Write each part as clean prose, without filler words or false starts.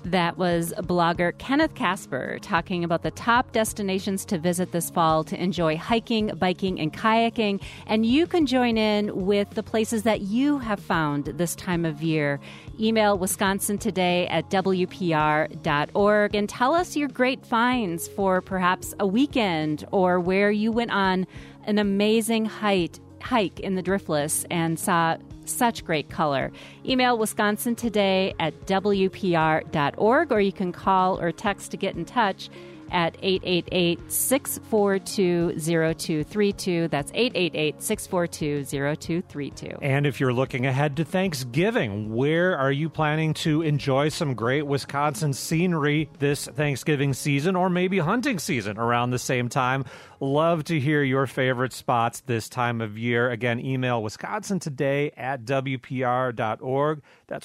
That was blogger Kenneth Casper talking about the top destinations to visit this fall to enjoy hiking, biking, and kayaking. And you can join in with the places that you have found this time of year. Email wisconsintoday@wpr.org and tell us your great finds for perhaps a weekend or where you went on an amazing hike in the Driftless and saw such great color. Email wisconsintoday@wpr.org, or you can call or text to get in touch at 888-642-0232. That's 888-642-0232. And if you're looking ahead to Thanksgiving, where are you planning to enjoy some great Wisconsin scenery this Thanksgiving season, or maybe hunting season around the same time? Love to hear your favorite spots this time of year. Again, email wisconsintoday@wpr.org. That's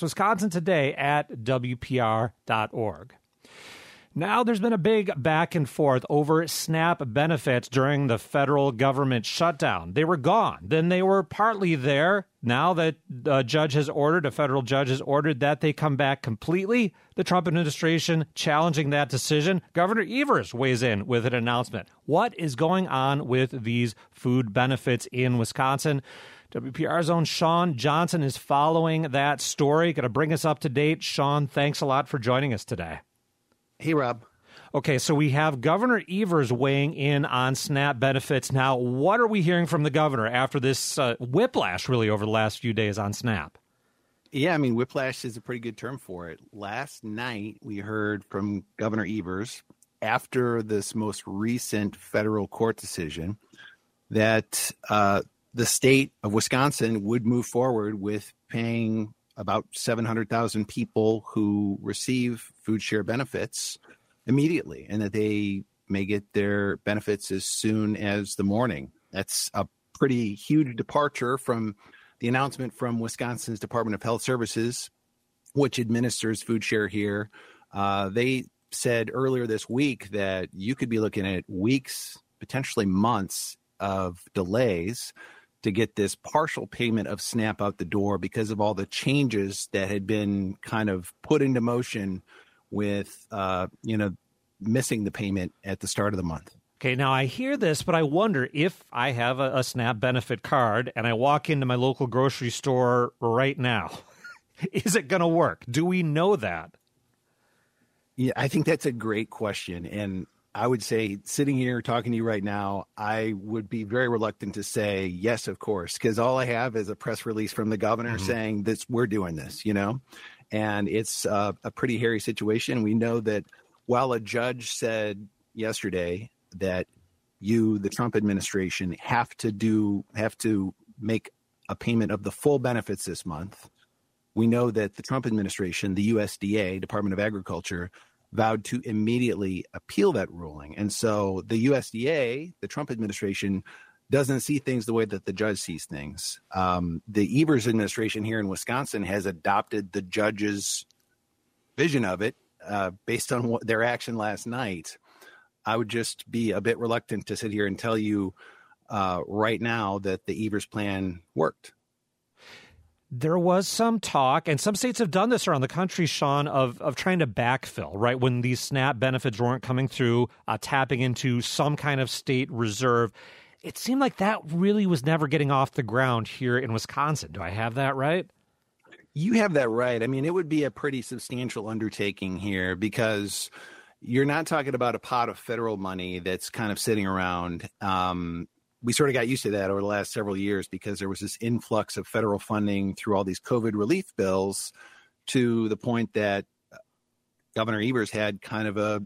wisconsintoday@wpr.org. Now, there's been a big back and forth over SNAP benefits during the federal government shutdown. They were gone. Then they were partly there. Now that a federal judge has ordered that they come back completely, the Trump administration challenging that decision. Governor Evers weighs in with an announcement. What is going on with these food benefits in Wisconsin? WPR's own Sean Johnson is following that story. Going to bring us up to date. Sean, thanks a lot for joining us today. Hey, Rob. Okay, so we have Governor Evers weighing in on SNAP benefits. Now, what are we hearing from the governor after this whiplash, really, over the last few days on SNAP? Yeah, I mean, whiplash is a pretty good term for it. Last night, we heard from Governor Evers, after this most recent federal court decision, that the state of Wisconsin would move forward with paying about 700,000 people who receive food share benefits immediately, and that they may get their benefits as soon as the morning. That's a pretty huge departure from the announcement from Wisconsin's Department of Health Services, which administers food share here. They said earlier this week that you could be looking at weeks, potentially months of delays to get this partial payment of SNAP out the door because of all the changes that had been kind of put into motion with, missing the payment at the start of the month. Okay, now I hear this, but I wonder if I have a SNAP benefit card and I walk into my local grocery store right now, is it going to work? Do we know that? Yeah, I think that's a great question. And I would say, sitting here talking to you right now, I would be very reluctant to say yes, of course, because all I have is a press release from the governor saying that we're doing this, and it's a pretty hairy situation. We know that while a judge said yesterday that the Trump administration, have to make a payment of the full benefits this month, we know that the Trump administration, the USDA, Department of Agriculture, vowed to immediately appeal that ruling. And so the USDA, the Trump administration, doesn't see things the way that the judge sees things. The Evers administration here in Wisconsin has adopted the judge's vision of it based on their action last night. I would just be a bit reluctant to sit here and tell you right now that the Evers plan worked. There was some talk, and some states have done this around the country, Sean, of trying to backfill, right? When these SNAP benefits weren't coming through, tapping into some kind of state reserve. It seemed like that really was never getting off the ground here in Wisconsin. Do I have that right? You have that right. I mean, it would be a pretty substantial undertaking here because you're not talking about a pot of federal money that's kind of sitting around. We sort of got used to that over the last several years because there was this influx of federal funding through all these COVID relief bills to the point that Governor Evers had kind of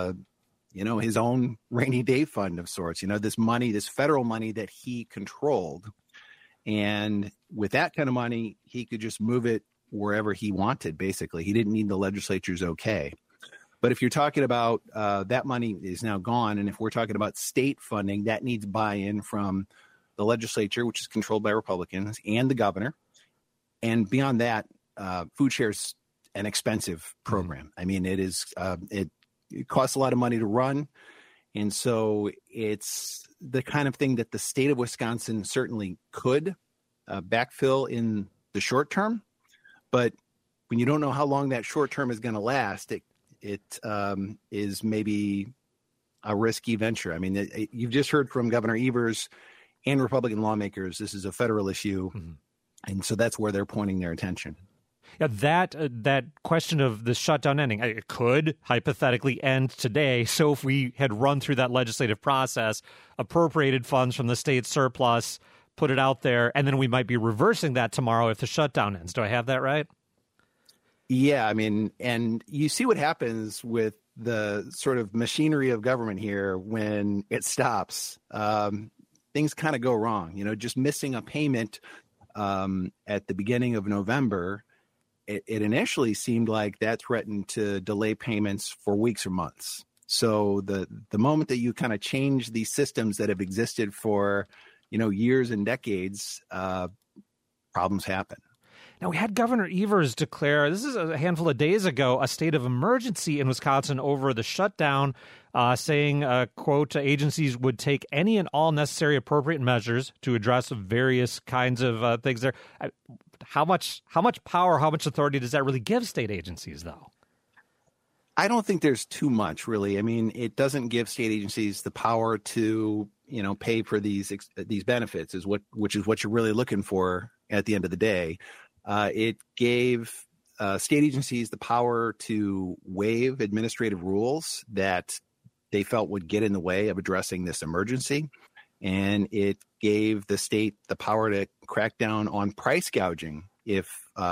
his own rainy day fund of sorts, this money, this federal money that he controlled. And with that kind of money, he could just move it wherever he wanted, basically. He didn't need the legislature's okay. But if you're talking about that money is now gone, and if we're talking about state funding, that needs buy-in from the legislature, which is controlled by Republicans, and the governor. And beyond that, food share is an expensive program. I mean, it is it costs a lot of money to run. And so it's the kind of thing that the state of Wisconsin certainly could backfill in the short term. But when you don't know how long that short term is going to last, it is maybe a risky venture. I mean, you've just heard from Governor Evers and Republican lawmakers. This is a federal issue, and so that's where they're pointing their attention. Yeah, that question of the shutdown ending, it could hypothetically end today. So if we had run through that legislative process, appropriated funds from the state surplus, put it out there, and then we might be reversing that tomorrow if the shutdown ends. Do I have that right? Yeah, I mean, and you see what happens with the sort of machinery of government here when it stops. Things kind of go wrong. You know, just missing a payment at the beginning of November, it initially seemed like that threatened to delay payments for weeks or months. So the moment that you kind of change these systems that have existed for, years and decades, problems happen. Now, we had Governor Evers declare, this is a handful of days ago, a state of emergency in Wisconsin over the shutdown, saying, quote, agencies would take any and all necessary appropriate measures to address various kinds of things there. How much power, how much authority does that really give state agencies, though? I don't think there's too much, really. I mean, it doesn't give state agencies the power to, pay for these benefits, which is what you're really looking for at the end of the day. It gave state agencies the power to waive administrative rules that they felt would get in the way of addressing this emergency. And it gave the state the power to crack down on price gouging if,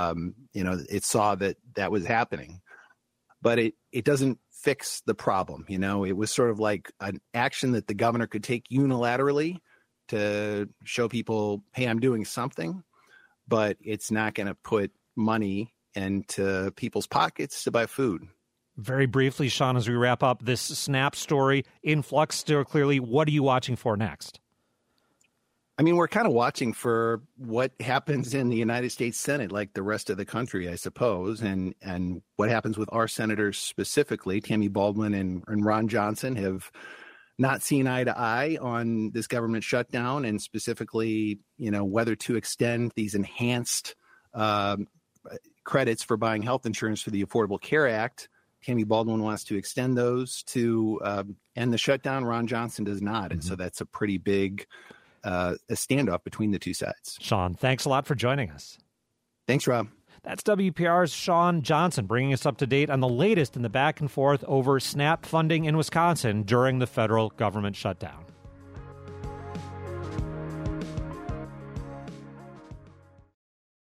it saw that was happening. But it doesn't fix the problem. It was sort of like an action that the governor could take unilaterally to show people, hey, I'm doing something. But it's not going to put money into people's pockets to buy food. Very briefly, Sean, as we wrap up this SNAP story, in flux still clearly, what are you watching for next? I mean, we're kind of watching for what happens in the United States Senate, like the rest of the country, I suppose, and what happens with our senators specifically. Tammy Baldwin and Ron Johnson have not seen eye to eye on this government shutdown, and specifically, whether to extend these enhanced credits for buying health insurance for the Affordable Care Act. Tammy Baldwin wants to extend those to end the shutdown. Ron Johnson does not. And so that's a pretty big a standoff between the two sides. Sean, thanks a lot for joining us. Thanks, Rob. That's WPR's Sean Johnson bringing us up to date on the latest in the back and forth over SNAP funding in Wisconsin during the federal government shutdown.